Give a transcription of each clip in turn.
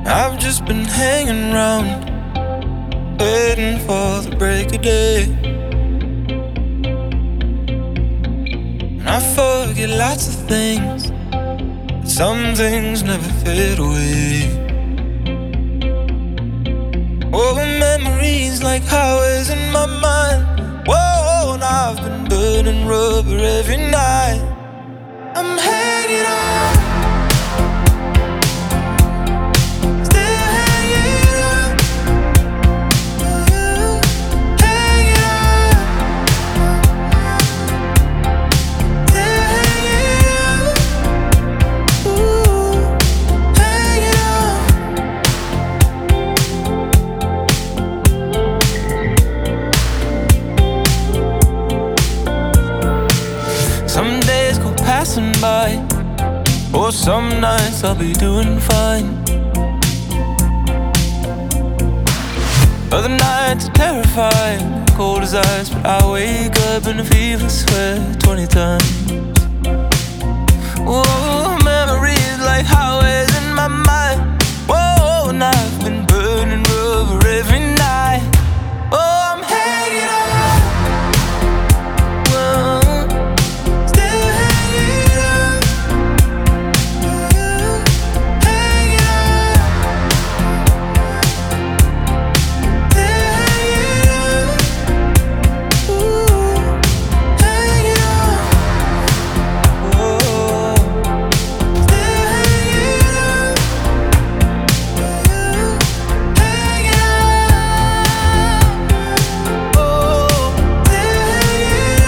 I've just been hanging around, waiting for the break of day. And I forget lots of things, but some things never fade away. Oh, memories like highways in my mind. Whoa, and I've been burning rubber every night. I'm hanging on, still hanging on, hanging on, still hanging on, hanging on. Some days go passing by, or some nights I'll be doing fine. Other nights are terrifying, cold as ice, but I wake up in a fever sweat 20 times. Whoa, memories like highways in my mind. Whoa, and I've been burning rubber every night. Oh, I'm hanging on. Whoa, still hanging on. Hanging on. Still hanging on. Hanging on. Whoa, still hanging on. Hanging on. Oh, still hanging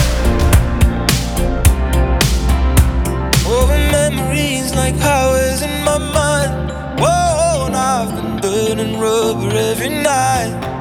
on. Oh, memories like highways in my mind. Whoa, and I've been burning rubber every night.